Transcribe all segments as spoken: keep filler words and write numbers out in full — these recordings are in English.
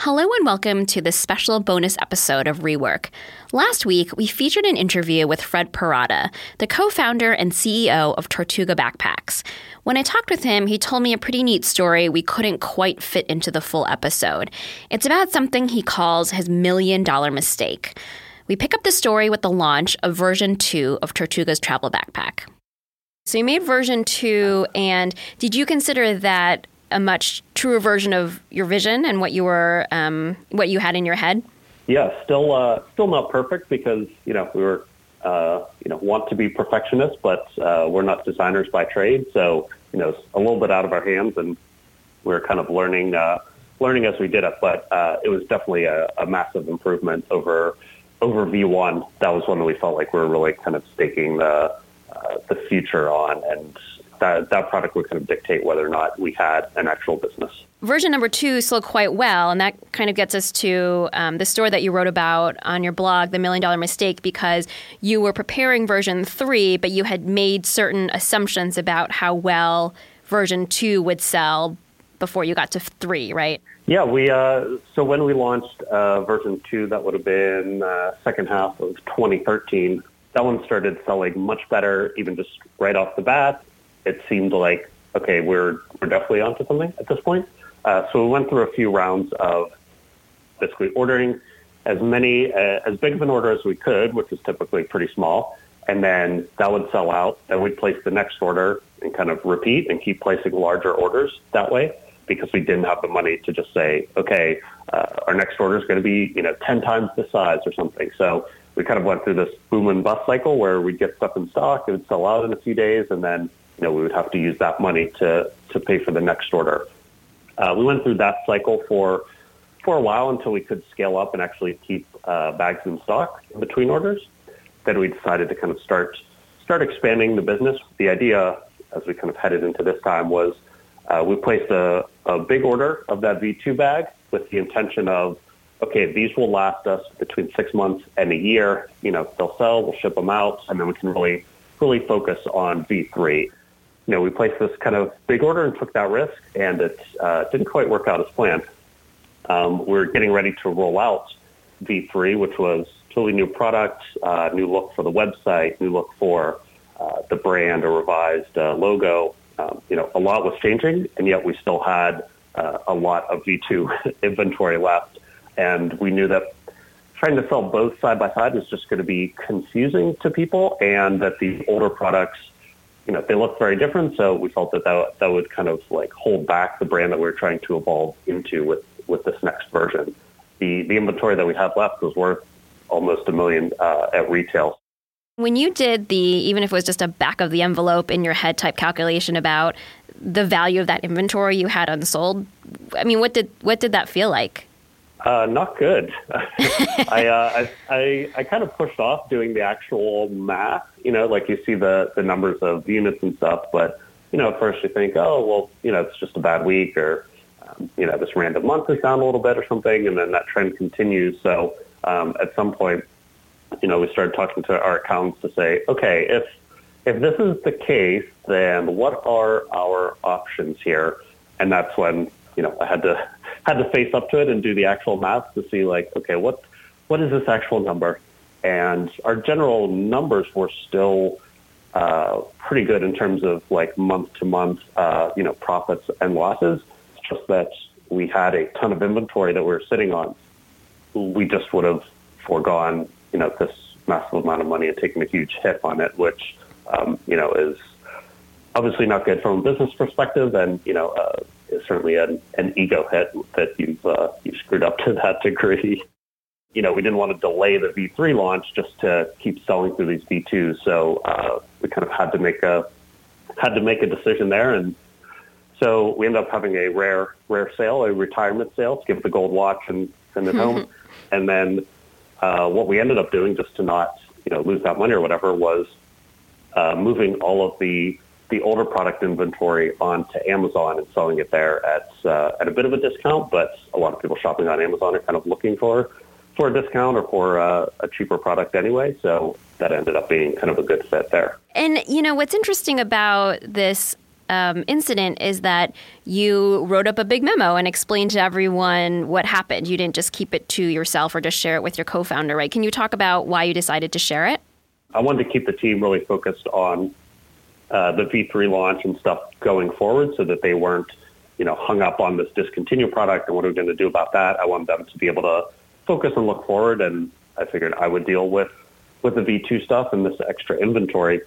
Hello and welcome to this special bonus episode of Rework. Last week, we featured an interview with Fred Parada, the co-founder and C E O of Tortuga Backpacks. When I talked with him, he told me a pretty neat story we couldn't quite fit into the full episode. It's about something he calls his million-dollar mistake. We pick up the story with the launch of version two of Tortuga's travel backpack. So you made version two, and did you consider that a much truer version of your vision and what you were, um, what you had in your head? Yeah, still, uh, still not perfect because you know we were, uh, you know, want to be perfectionists, but uh, we're not designers by trade. So you know, it's a little bit out of our hands, and we're kind of learning, uh, learning as we did it. But uh, it was definitely a, a massive improvement over over V one. That was one that we felt like we were really kind of staking the uh, the future on, and that that product would kind of dictate whether or not we had an actual business. Version number two sold quite well, and that kind of gets us to um, the story that you wrote about on your blog, The Million Dollar Mistake, because you were preparing version three, but you had made certain assumptions about how well version two would sell before you got to three, right? Yeah, we uh, so when we launched uh, version two, that would have been uh, second half of twenty thirteen. That one started selling much better, even just right off the bat. It seemed like, okay, we're we're definitely onto something at this point. Uh, so we went through a few rounds of basically ordering as many, uh, as big of an order as we could, which is typically pretty small. And then that would sell out. Then we'd place the next order and kind of repeat and keep placing larger orders that way, because we didn't have the money to just say, okay, uh, our next order is going to be, you know, ten times the size or something. So we kind of went through this boom and bust cycle where we'd get stuff in stock, it would sell out in a few days, and then you know, we would have to use that money to, to pay for the next order. Uh, we went through that cycle for for a while until we could scale up and actually keep uh, bags in stock in between orders. Then we decided to kind of start start expanding the business. The idea, as we kind of headed into this time, was uh, we placed a, a big order of that V two bag with the intention of, okay, these will last us between six months and a year. You know, they'll sell, we'll ship them out, and then we can really really focus on V three. You know, we placed this kind of big order and took that risk, and it uh, didn't quite work out as planned. Um, we're getting ready to roll out V three, which was totally new product, uh, new look for the website, new look for uh, the brand, a revised uh, logo. Um, you know, a lot was changing, and yet we still had uh, a lot of V two inventory left. And we knew that trying to sell both side by side was just going to be confusing to people, and that the older products, you know, they look very different. So we felt that, that that would kind of like hold back the brand that we we're trying to evolve into with, with this next version. The the inventory that we had left was worth almost a million uh, at retail. When you did the, even if it was just a back of the envelope in your head type calculation about the value of that inventory you had unsold, I mean, what did what did that feel like? Uh, not good. I, uh, I, I, I kind of pushed off doing the actual math, you know, like you see the, the numbers of units and stuff, but, you know, at first you think, oh, well, you know, it's just a bad week, or, um, you know, this random month is down a little bit or something, and then that trend continues. So um, at some point, you know, we started talking to our accountants to say, okay, if, if this is the case, then what are our options here? And that's when, you know, I had to had to face up to it and do the actual math to see, like, okay, what what is this actual number? And our general numbers were still uh, pretty good in terms of like month to month, uh, you know, profits and losses. It's just that we had a ton of inventory that we were sitting on. We just would have foregone, you know, this massive amount of money and taken a huge hit on it, which, um, you know, is obviously not good from a business perspective, and, you know, uh, is certainly an, an ego hit that you've uh, you've screwed up to that degree. You know, we didn't want to delay the V three launch just to keep selling through these V twos, so uh, we kind of had to make a had to make a decision there, and so we ended up having a rare rare sale, a retirement sale, to give the gold watch and send it home, and then uh, what we ended up doing, just to not you know lose that money or whatever, was uh, moving all of the the older product inventory onto Amazon and selling it there at uh, at a bit of a discount. But a lot of people shopping on Amazon are kind of looking for for a discount or for uh, a cheaper product anyway. So that ended up being kind of a good fit there. And, you know, what's interesting about this um, incident is that you wrote up a big memo and explained to everyone what happened. You didn't just keep it to yourself or just share it with your co-founder, right? Can you talk about why you decided to share it? I wanted to keep the team really focused on uh, the V three launch and stuff going forward so that they weren't, you know, hung up on this discontinued product and what are we going to do about that. I wanted them to be able to focus and look forward, and I figured I would deal with, with the V two stuff and this extra inventory.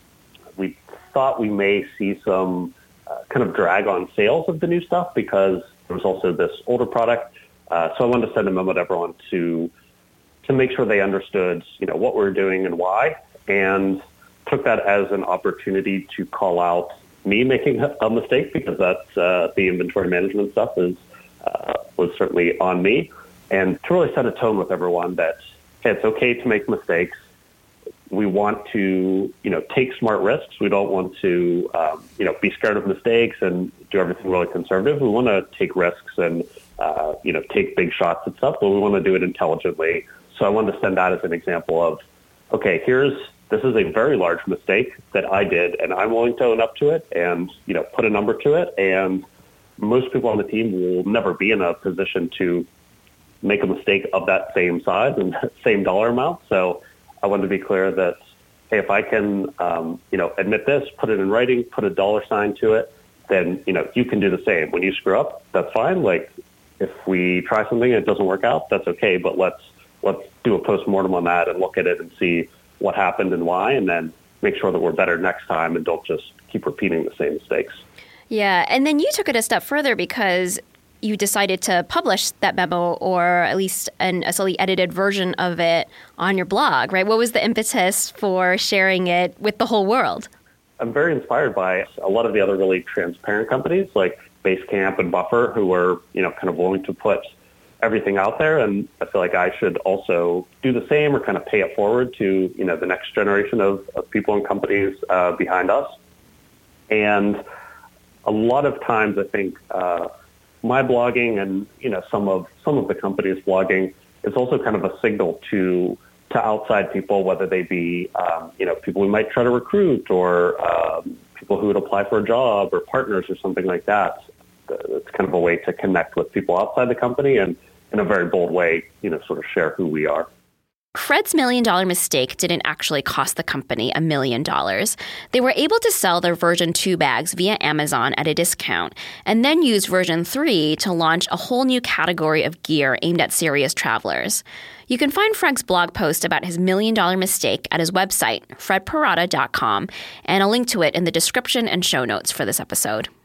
We thought we may see some uh, kind of drag on sales of the new stuff because there was also this older product. Uh, so I wanted to send a memo to everyone to to make sure they understood, you know, what we we're doing and why, and took that as an opportunity to call out me making a mistake because that's uh, the inventory management stuff is uh, was certainly on me, and to really set a tone with everyone that hey, it's okay to make mistakes. We want to, you know, take smart risks. We don't want to, um, you know, be scared of mistakes and do everything really conservative. We want to take risks and, uh, you know, take big shots at stuff, but we want to do it intelligently. So I wanted to send that as an example of, okay, here's, this is a very large mistake that I did, and I'm willing to own up to it and, you know, put a number to it. And most people on the team will never be in a position to make a mistake of that same size and same dollar amount. So I wanted to be clear that, hey, if I can, um, you know, admit this, put it in writing, put a dollar sign to it, then, you know, you can do the same. When you screw up, that's fine. Like, if we try something and it doesn't work out, that's okay. But let's let's do a postmortem on that and look at it and see what happened and why, and then make sure that we're better next time and don't just keep repeating the same mistakes. Yeah, and then you took it a step further because you decided to publish that memo, or at least an, a slightly edited version of it, on your blog, right? What was the impetus for sharing it with the whole world? I'm very inspired by a lot of the other really transparent companies like Basecamp and Buffer, who are, you know, kind of willing to put everything out there. And I feel like I should also do the same or kind of pay it forward to, you know, the next generation of, of people and companies uh, behind us. And a lot of times I think uh, my blogging and, you know, some of some of the company's blogging is also kind of a signal to to outside people, whether they be, um, you know, people we might try to recruit or um, people who would apply for a job or partners or something like that. It's kind of a way to connect with people outside the company and in a very bold way, you know, sort of share who we are. Fred's million dollar mistake didn't actually cost the company a million dollars. They were able to sell their version two bags via Amazon at a discount and then use version three to launch a whole new category of gear aimed at serious travelers. You can find Fred's blog post about his million dollar mistake at his website, fred perrotta dot com, and a link to it in the description and show notes for this episode.